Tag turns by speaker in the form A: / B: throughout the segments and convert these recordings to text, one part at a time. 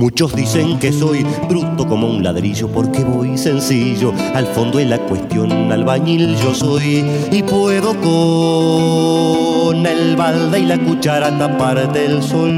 A: Muchos dicen que soy bruto como un ladrillo porque voy sencillo. Al fondo de la cuestión albañil yo soy y puedo con el balde y la cuchara taparte el sol.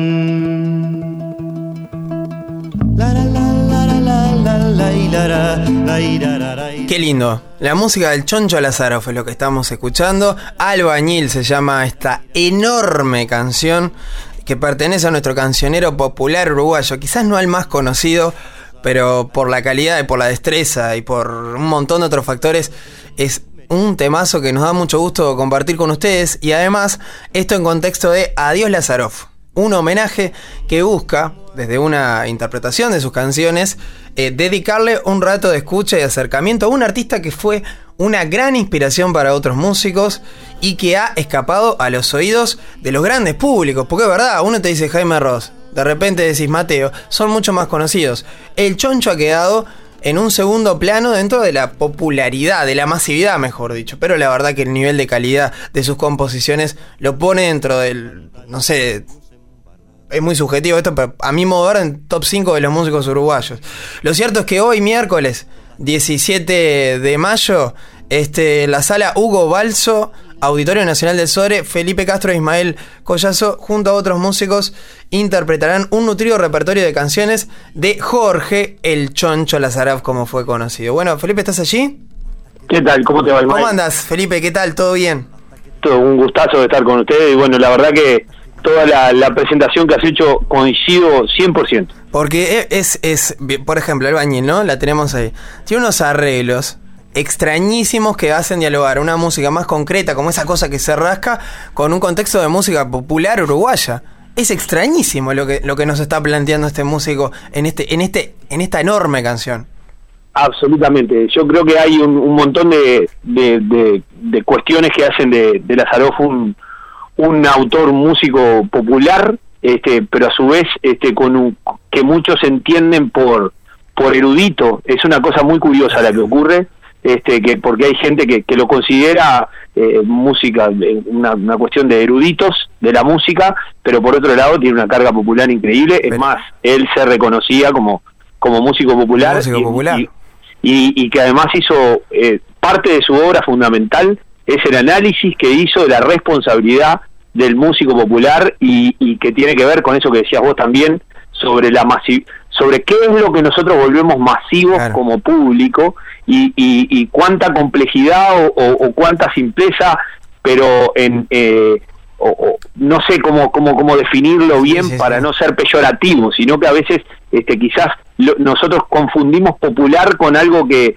B: Qué lindo. La música del Choncho Lázarov es lo que estamos escuchando. Albañil se llama esta enorme canción que pertenece a nuestro cancionero popular uruguayo. Quizás no al más conocido, pero por la calidad y por la destreza y por un montón de otros factores es un temazo que nos da mucho gusto compartir con ustedes. Y además, esto en contexto de Adiós Lázarov, un homenaje que busca, desde una interpretación de sus canciones, dedicarle un rato de escucha y acercamiento a un artista que fue una gran inspiración para otros músicos y que ha escapado a los oídos de los grandes públicos. Porque es verdad, uno te dice Jaime Ross, de repente decís Mateo, son mucho más conocidos. El Choncho ha quedado en un segundo plano dentro de la popularidad, de la masividad, mejor dicho. Pero la verdad que el nivel de calidad de sus composiciones lo pone dentro del, no sé, es muy subjetivo esto, pero a mi modo de ver, en top 5 de los músicos uruguayos. Lo cierto es que hoy, miércoles 17 de mayo, la sala Hugo Balso, Auditorio Nacional del Sodre, Felipe Castro e Ismael Collazo, junto a otros músicos, interpretarán un nutrido repertorio de canciones de Jorge el Choncho Lázarov, como fue conocido. Bueno, Felipe, ¿estás allí?
C: ¿Qué tal? ¿Cómo te va, Ismael?
B: ¿Cómo andas, Felipe? ¿Qué tal? ¿Todo bien?
C: Todo un gustazo de estar con ustedes y bueno, la verdad que toda la presentación que has hecho coincido 100%.
B: Porque es por ejemplo, Albañil, ¿no? La tenemos ahí. Tiene unos arreglos extrañísimos que hacen dialogar una música más concreta, como esa cosa que se rasca, con un contexto de música popular uruguaya. Es extrañísimo lo que nos está planteando este músico en esta enorme canción.
C: Absolutamente. Yo creo que hay un montón de cuestiones que hacen de Lázarov un autor músico popular, pero a su vez que muchos entienden por erudito. Es una cosa muy curiosa la que ocurre, que porque hay gente que lo considera música, una cuestión de eruditos de la música, pero por otro lado tiene una carga popular increíble. Es más, él se reconocía como músico popular, y que además hizo parte de su obra fundamental es el análisis que hizo de la responsabilidad del músico popular y que tiene que ver con eso que decías vos también sobre sobre qué es lo que nosotros volvemos masivos, claro, como público y cuánta complejidad o cuánta simpleza, pero no sé cómo definirlo bien, sí, para no ser peyorativo, sino que a veces quizás nosotros confundimos popular con algo que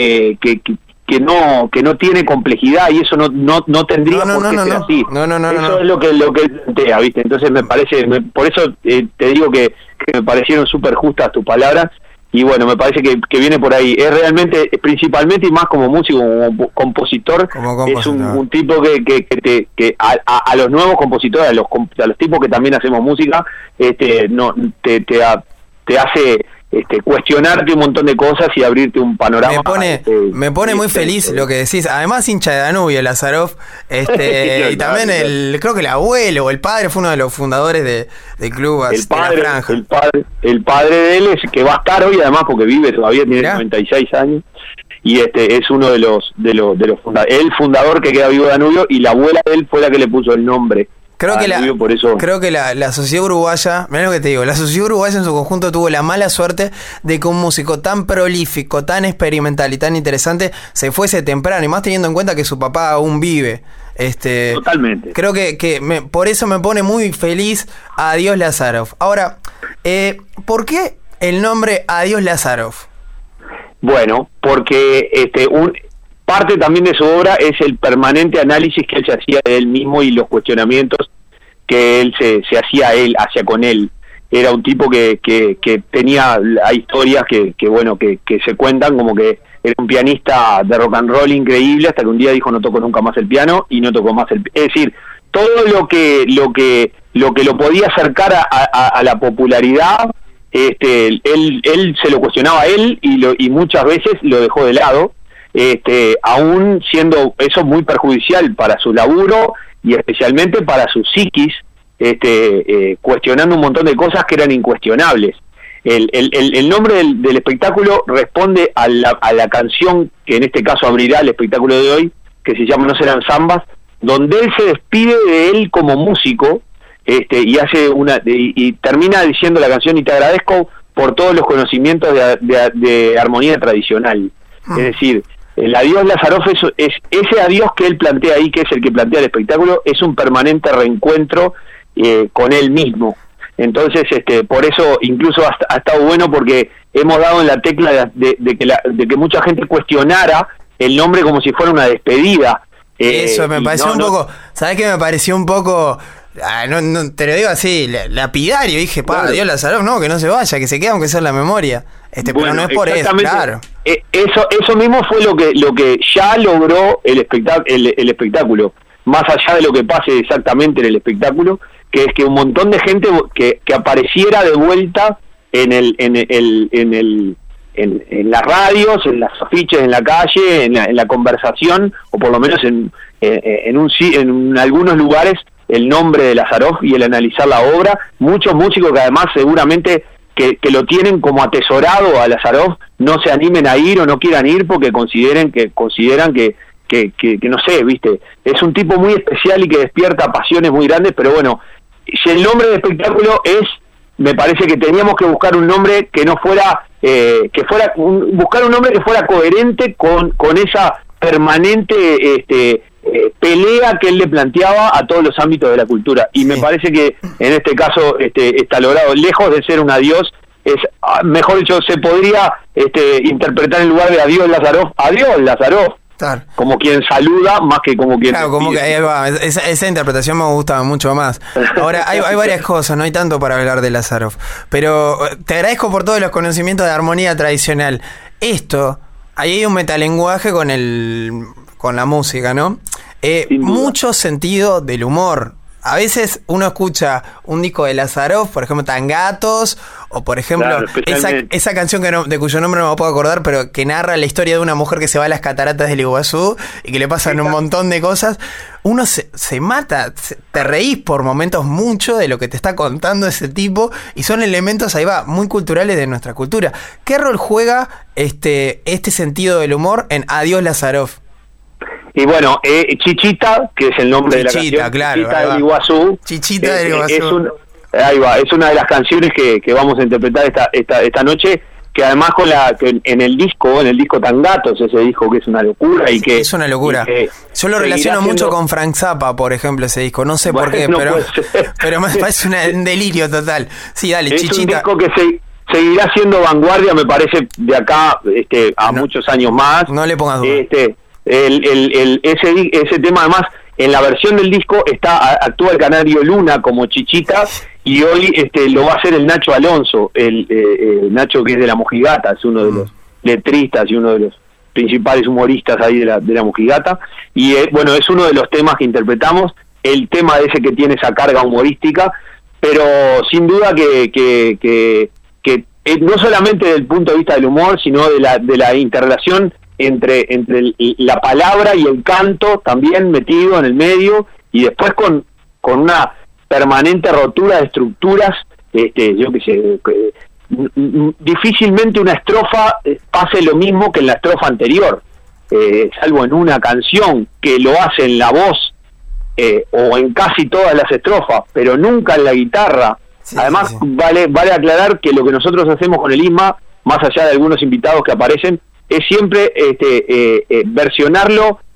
C: no tiene complejidad, y eso no tendría por qué ser así. Eso es lo que plantea, ¿viste? Entonces me parece, por eso te digo que me parecieron súper justas tus palabras, y bueno, me parece que viene por ahí. Es realmente, principalmente y más como músico, como compositor, es un tipo que a los nuevos compositores, a los tipos que también hacemos música, te hace cuestionarte un montón de cosas y abrirte un panorama.
B: Me pone muy feliz lo que decís. Además, hincha de Danubio, Lázarov, y también creo que el abuelo o el padre fue uno de los fundadores del club
C: el padre de él es que va a estar hoy, además, porque vive todavía, tiene 96 años, y es uno de los el fundador que queda vivo de Danubio, y la abuela de él fue la que le puso el nombre. Creo que la sociedad uruguaya, mirá lo que te digo, la sociedad uruguaya en su conjunto tuvo la mala suerte de que un músico tan prolífico, tan experimental y tan interesante se fuese temprano, y más teniendo en cuenta que su papá aún vive. Totalmente.
B: Creo que por eso me pone muy feliz Adiós Lázarov. Ahora, ¿por qué el nombre Adiós Lázarov?
C: Bueno, porque parte también de su obra es el permanente análisis que él se hacía de él mismo y los cuestionamientos que él se hacía hacia con él. Era un tipo que hay historias que se cuentan como que era un pianista de rock and roll increíble, hasta que un día dijo no toco nunca más el piano, y no tocó más es decir, todo lo que lo podía acercar a la popularidad, él se lo cuestionaba a él, y muchas veces lo dejó de lado, aún siendo eso muy perjudicial para su laburo y especialmente para su psiquis, cuestionando un montón de cosas que eran incuestionables. el nombre del espectáculo responde a la canción que en este caso abrirá el espectáculo de hoy, que se llama No serán zambas, donde él se despide de él como músico, y hace y termina diciendo la canción: y te agradezco por todos los conocimientos de armonía tradicional. Es decir, el adiós Lazaroff es ese adiós que él plantea ahí, que es el que plantea el espectáculo, es un permanente reencuentro con él mismo. Entonces, por eso incluso ha estado bueno, porque hemos dado en la tecla de que mucha gente cuestionara el nombre como si fuera una despedida.
B: Eso me pareció un poco, ¿sabés qué me pareció un poco? No, te lo digo así, lapidario. Dije, adiós Lazaroff, no, que no se vaya, que se quede aunque sea en la memoria. Bueno, pero no es por eso, claro.
C: Eso mismo fue lo que ya logró el espectáculo, más allá de lo que pase exactamente en el espectáculo, que es que un montón de gente que apareciera de vuelta en las radios, en las afiches, en la calle, en la conversación, o por lo menos en algunos lugares, el nombre de Lazaroff y el analizar la obra. Muchos músicos que además seguramente que lo tienen como atesorado a Lazaroff no se animen a ir o no quieran ir porque consideran que no sé, viste, es un tipo muy especial y que despierta pasiones muy grandes. Pero bueno, si el nombre del espectáculo me parece que teníamos que buscar un nombre que no fuera buscar un nombre que fuera coherente con esa permanente pelea que él le planteaba a todos los ámbitos de la cultura. Y me parece que en este caso está logrado. Lejos de ser un adiós, mejor dicho, se podría interpretar en lugar de adiós Lazaroff, claro, como quien saluda más que como quien...
B: Claro, como que ahí va. Esa interpretación me gusta mucho más. Ahora, hay varias cosas, no hay tanto para hablar de Lazaroff, pero te agradezco por todos los conocimientos de armonía tradicional. Ahí hay un metalenguaje con la música, ¿no? Mucho sentido del humor. A veces uno escucha un disco de Lazaroff, por ejemplo, Tangatos, o por ejemplo, claro, esa canción de cuyo nombre no me puedo acordar, pero que narra la historia de una mujer que se va a las cataratas del Iguazú y que le pasan un montón de cosas. Uno se mata, te reís por momentos mucho de lo que te está contando ese tipo, y son elementos, ahí va, muy culturales de nuestra cultura. ¿Qué rol juega este sentido del humor en Adiós Lazaroff?
C: Y bueno, Chichita, que es el nombre de la canción,
B: claro,
C: Chichita del Iguazú.
B: Chichita del Iguazú.
C: Es una de las canciones que vamos a interpretar esta noche, que además en el disco Tangatos, ese disco que es una locura y que...
B: Es una locura. Yo lo relaciono mucho con Frank Zappa, por ejemplo, ese disco, no sé por qué, pero me parece un delirio total. Sí, dale, Chichita. Es un
C: disco que seguirá siendo vanguardia, me parece, de acá muchos años más.
B: No le pongas duda.
C: Ese tema además en la versión del disco actúa el canario Luna como Chichita, y hoy lo va a hacer el Nacho Alonso, el Nacho, que es de La Mojigata, es uno de los letristas y uno de los principales humoristas ahí de la Mojigata, y bueno, es uno de los temas que interpretamos, el tema ese que tiene esa carga humorística, pero sin duda que no solamente desde el punto de vista del humor, sino de la interrelación entre la palabra y el canto también metido en el medio, y después con una permanente rotura de estructuras. Yo qué sé, difícilmente una estrofa pase lo mismo que en la estrofa anterior, salvo en una canción que lo hace en la voz, o en casi todas las estrofas, pero nunca en la guitarra. Sí, además, sí. Vale aclarar que lo que nosotros hacemos con el ISMA, más allá de algunos invitados que aparecen, es siempre versionar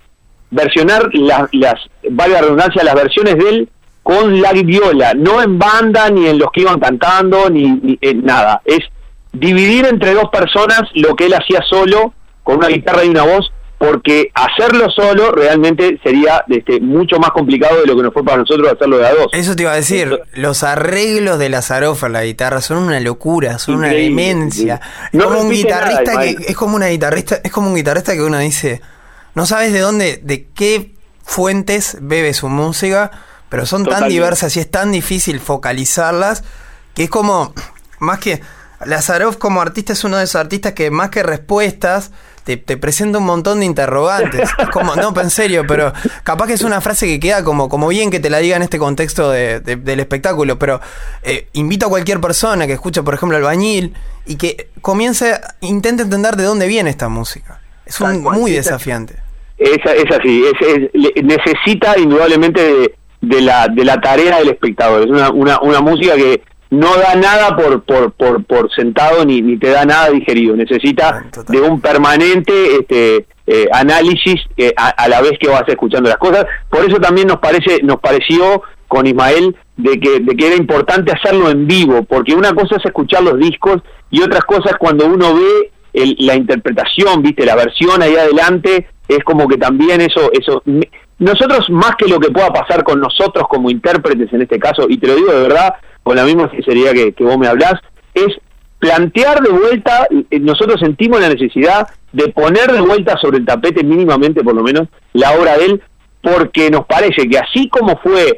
C: vale la redundancia, las versiones de él con la viola, no en banda ni en los que iban cantando ni nada, es dividir entre dos personas lo que él hacía solo con una guitarra y una voz, porque hacerlo solo realmente sería mucho más complicado de lo que nos fue para nosotros hacerlo de a dos.
B: Eso te iba a decir, los arreglos de Lazaroff en la guitarra son una locura, son increíble, una demencia. No, como un guitarrista nada, es como un guitarrista que uno dice, no sabes de qué fuentes bebe su música, pero son tan diversas y es tan difícil focalizarlas, que es como, más que Lazarov como artista es uno de esos artistas que más que respuestas te presenta un montón de interrogantes. Es como, no, en serio, pero capaz que es una frase que queda como bien que te la diga en este contexto del espectáculo, pero invito a cualquier persona que escuche, por ejemplo, Albañil y que intente entender de dónde viene esta música. Es muy desafiante.
C: Es así, necesita indudablemente de la tarea del espectador. Es una música que no da nada por sentado ni te da nada digerido. Necesita de un permanente análisis a la vez que vas escuchando las cosas. Por eso también nos pareció con Ismael de que era importante hacerlo en vivo, porque una cosa es escuchar los discos y otra cosa es cuando uno ve la interpretación, viste, la versión ahí adelante. Es como que también eso nosotros, más que lo que pueda pasar con nosotros como intérpretes en este caso, y te lo digo de verdad con la misma sinceridad que vos me hablás, es plantear de vuelta. Nosotros sentimos la necesidad de poner de vuelta sobre el tapete, mínimamente por lo menos, la obra de él, porque nos parece que así como fue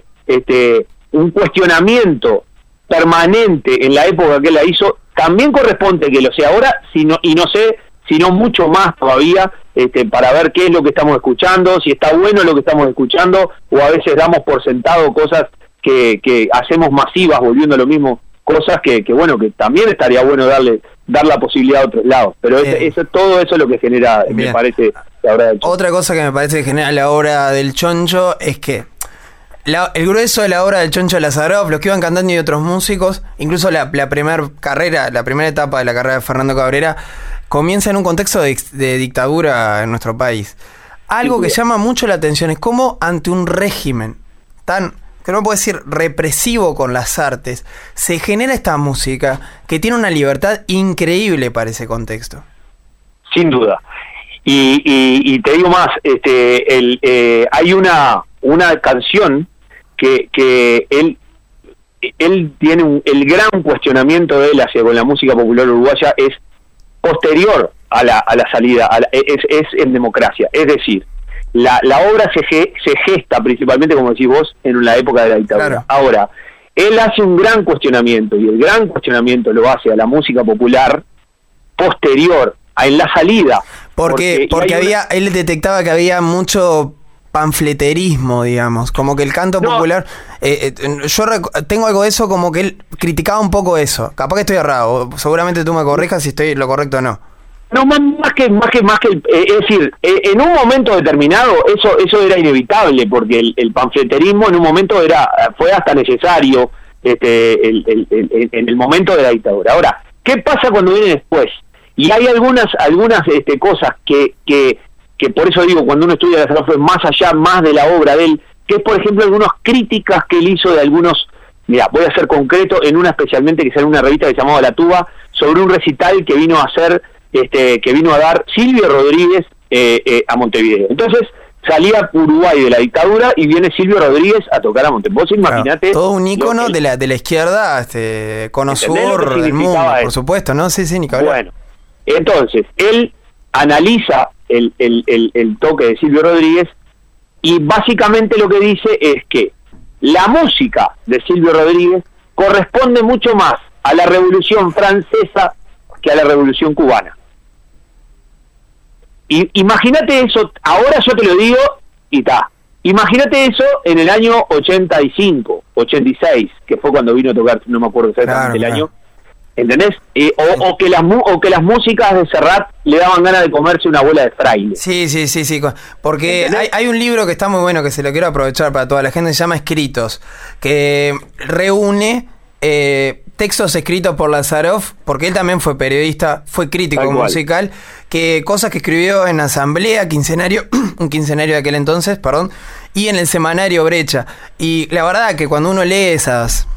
C: un cuestionamiento permanente en la época que él la hizo, también corresponde que lo sea ahora, sino mucho más todavía, para ver qué es lo que estamos escuchando, si está bueno lo que estamos escuchando, o a veces damos por sentado cosas que hacemos masivas, volviendo a lo mismo, cosas que bueno, que también estaría bueno dar la posibilidad a otros lados. Pero todo eso es lo que genera, me parece, la obra del Choncho.
B: Otra cosa que me parece que genera la obra del Choncho es que el grueso de la obra del Choncho Lazarov, los que iban cantando y otros músicos, incluso la primera etapa de la carrera de Fernando Cabrera, comienza en un contexto de dictadura en nuestro país. Algo que llama mucho la atención es cómo ante un régimen tan, que no puedo decir represivo con las artes, se genera esta música que tiene una libertad increíble para ese contexto.
C: Sin duda. Y te digo más, hay una canción que él tiene el gran cuestionamiento de él hacia con la música popular uruguaya es posterior a la salida, es en democracia. Es decir, la obra se gesta principalmente, como decís vos, en la época de la dictadura. Claro. Ahora, él hace un gran cuestionamiento, y el gran cuestionamiento lo hace a la música popular posterior, en la salida. Porque
B: él detectaba que había mucho panfleterismo, digamos, como que el canto popular, yo tengo algo de eso, como que él criticaba un poco eso. Capaz que estoy errado, seguramente tú me corrijas si estoy lo correcto o no.
C: No, más que es decir, en un momento determinado eso era inevitable, porque el panfleterismo en un momento fue hasta necesario en el momento de la dictadura. Ahora, ¿qué pasa cuando viene después? Y hay algunas cosas que por eso digo, cuando uno estudia la Lazarov, más allá, más de la obra de él, que es, por ejemplo, algunas críticas que él hizo de algunos. Mira, voy a ser concreto, en una especialmente que sale en una revista que se llamaba La Tuba, sobre un recital que vino a dar Silvio Rodríguez a Montevideo. Entonces salía Uruguay de la dictadura y viene Silvio Rodríguez a tocar a Montevideo. Vos imaginate,
B: todo un ícono de la izquierda, cono sur del mundo, por supuesto, ¿no? Sí, ni que hablar. Bueno,
C: entonces él analiza el toque de Silvio Rodríguez y básicamente lo que dice es que la música de Silvio Rodríguez corresponde mucho más a la Revolución Francesa que a la Revolución Cubana. Y imagínate eso, ahora yo te lo digo y está. Imagínate eso en el año 85, 86, que fue cuando vino a tocar, no me acuerdo exactamente el año. ¿Entendés? O que las músicas de Serrat le daban ganas de comerse una bola de fraile.
B: Sí. Porque hay un libro que está muy bueno, que se lo quiero aprovechar para toda la gente, se llama Escritos, que reúne textos escritos por Lazarov, porque él también fue periodista, fue crítico musical, que cosas que escribió en Asamblea, un quincenario de aquel entonces, y en el semanario Brecha. Y la verdad que cuando uno lee esas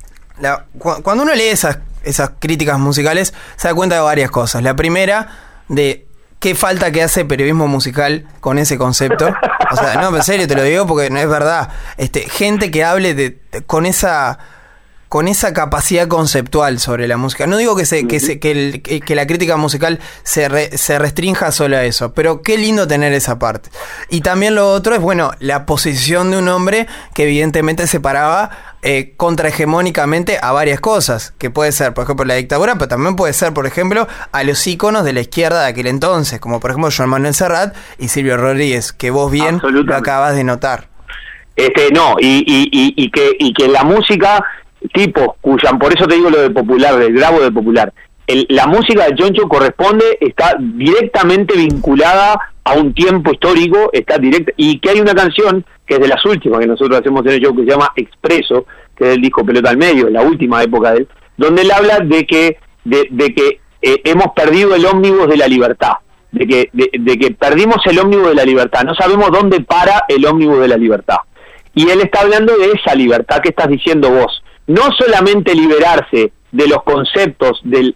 B: críticas musicales, se da cuenta de varias cosas. La primera, de qué falta que hace periodismo musical con ese concepto. O sea, no, en serio te lo digo porque no es verdad. Gente que hable con con esa capacidad conceptual sobre la música. No digo que la crítica musical se restrinja solo a eso, pero qué lindo tener esa parte. Y también lo otro es, bueno, la posición de un hombre que evidentemente separaba contrahegemónicamente a varias cosas, que puede ser, por ejemplo, la dictadura, pero también puede ser, por ejemplo, a los íconos de la izquierda de aquel entonces, como por ejemplo Joan Manuel Serrat y Silvio Rodríguez, que vos bien lo acabas de notar.
C: No, y que la música, tipo, por eso te digo lo de popular, del grado de popular, la música de Choncho está directamente vinculada a un tiempo histórico, y que hay una canción que es de las últimas que nosotros hacemos en el show, que se llama Expreso, que es el disco Pelota al Medio, la última época de él, donde él habla de que hemos perdido el ómnibus de la libertad, de que perdimos el ómnibus de la libertad, no sabemos dónde para el ómnibus de la libertad. Y él está hablando de esa libertad que estás diciendo vos, no solamente liberarse de los conceptos de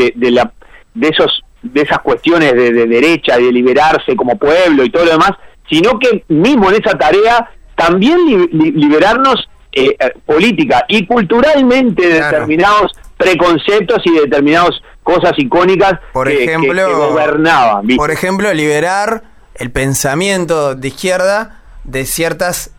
C: esas cuestiones de derecha, de liberarse como pueblo y todo lo demás, sino que mismo en esa tarea también liberarnos política y culturalmente de determinados preconceptos y de determinadas cosas icónicas que gobernaban, ¿viste?
B: Por ejemplo, liberar el pensamiento de izquierda de ciertos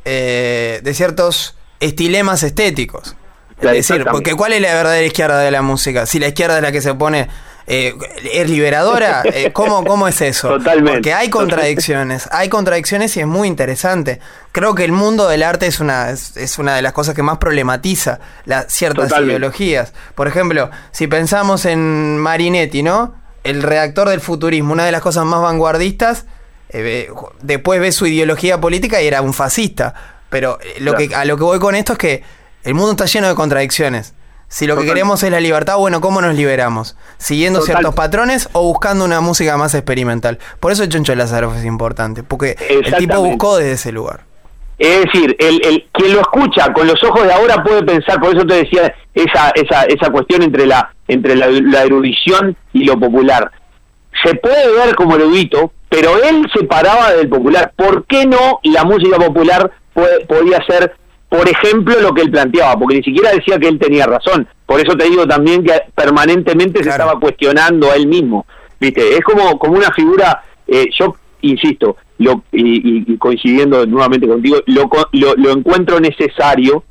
B: estilemas estéticos. Es decir, porque ¿cuál es la verdadera izquierda de la música? Si la izquierda es la que se pone ¿es liberadora? ¿Cómo es eso?
C: Totalmente.
B: Porque hay contradicciones y es muy interesante. Creo que el mundo del arte es una de las cosas que más problematiza ciertas ideologías. Por ejemplo, si pensamos en Marinetti, ¿no? El redactor del futurismo, una de las cosas más vanguardistas, después ves su ideología política y era un fascista. Pero a lo que voy con esto es que el mundo está lleno de contradicciones. Si lo que queremos es la libertad, bueno, ¿cómo nos liberamos? ¿Siguiendo ciertos patrones o buscando una música más experimental? Por eso el Choncho Lázarov es importante, porque el tipo buscó desde ese lugar.
C: Es decir, quien lo escucha con los ojos de ahora puede pensar, por eso te decía esa cuestión entre la erudición y lo popular. Se puede ver como erudito, pero él se paraba del popular. ¿Por qué no la música popular podía ser, por ejemplo, lo que él planteaba? Porque ni siquiera decía que él tenía razón. Por eso te digo también que permanentemente se estaba cuestionando a él mismo, ¿viste? Es como una figura, yo insisto, y coincidiendo nuevamente contigo, lo encuentro necesario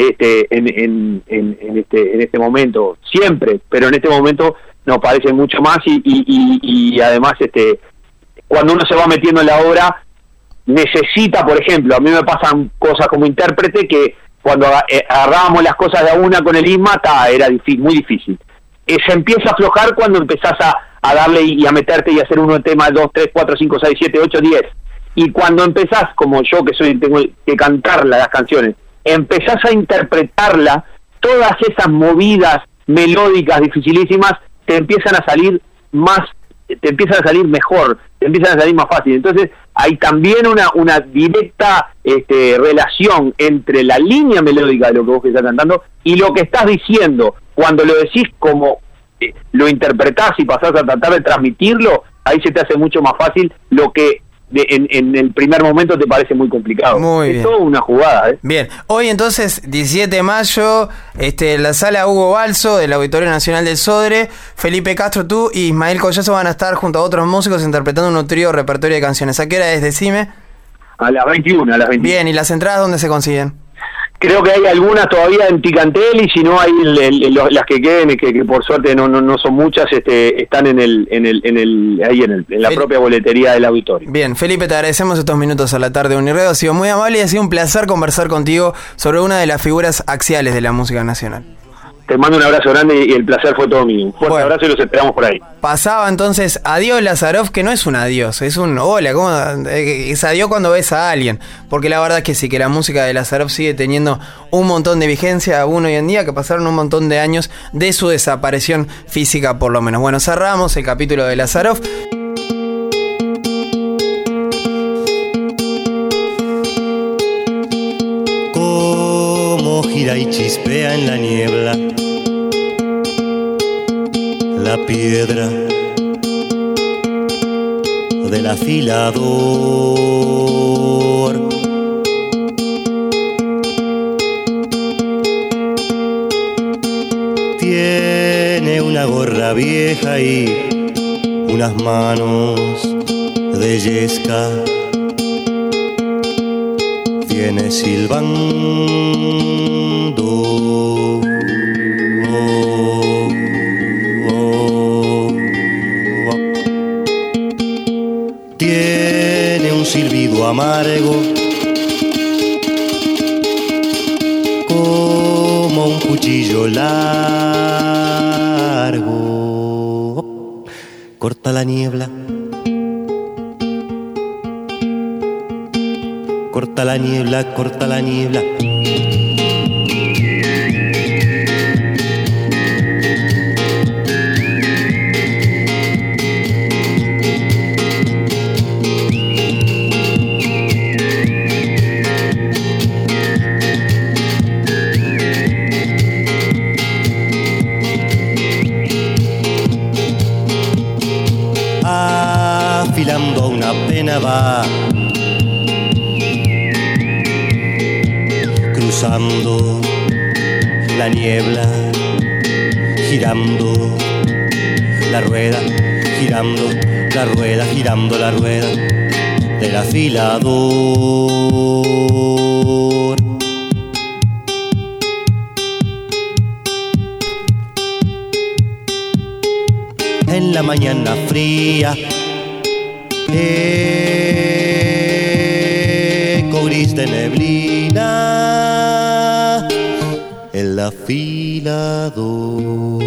C: en este momento, siempre, pero en este momento nos parece mucho más y además cuando uno se va metiendo en la obra necesita, por ejemplo, a mí me pasan cosas como intérprete que cuando agarrábamos las cosas de a una con el ISMA, era muy difícil. Se empieza a aflojar cuando empezás a darle y a meterte y hacer uno de temas 2, 3, 4, 5, 6, 7, 8, 10. Y cuando empezás, como yo que tengo que cantarla las canciones, empezás a interpretarla, todas esas movidas melódicas dificilísimas te empiezan a salir mejor, te empiezan a salir más fácil. Entonces hay también una directa relación entre la línea melódica de lo que vos estás cantando y lo que estás diciendo. Cuando lo decís como lo interpretás y pasás a tratar de transmitirlo, ahí se te hace mucho más fácil lo que en el primer momento te parece muy complicado.
B: Muy bien.
C: Es toda una jugada, ¿eh?
B: Bien, hoy entonces 17 de mayo, la sala Hugo Balso del Auditorio Nacional del Sodre, Felipe Castro, tú y Ismael Collazo van a estar junto a otros músicos interpretando un trío repertorio de canciones. ¿A qué hora es? Decime.
C: A las 21, a las 21.
B: Bien, ¿y las entradas dónde se consiguen?
C: Creo que hay algunas todavía en Ticantel y si no hay las que queden, que por suerte no son muchas, están en la propia boletería del auditorio.
B: Bien, Felipe, te agradecemos estos minutos a la tarde de Unirradio, ha sido muy amable y ha sido un placer conversar contigo sobre una de las figuras axiales de la música nacional.
C: Te mando un abrazo grande y el placer fue todo mío. Un fuerte abrazo y los esperamos por ahí.
B: Pasaba entonces Adiós Lázarov, que no es un adiós, es un hola, ¿cómo? Es adiós cuando ves a alguien. Porque la verdad es que sí, que la música de Lázarov sigue teniendo un montón de vigencia aún hoy en día, que pasaron un montón de años de su desaparición física por lo menos. Bueno, cerramos el capítulo de Lázarov.
A: Gira y chispea en la niebla la piedra del afilador. cara vieja y unas manos de yesca. Viene silbando. Tiene un silbido amargo como un cuchillo largo. Corta la niebla. Corta la niebla, corta la niebla. Afilando una pena va, cruzando la niebla, girando la rueda, girando la rueda, girando la rueda del afilador. En la mañana fría, eco gris de neblina, el afilador.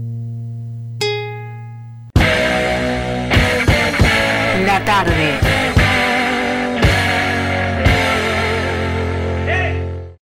D: La tarde.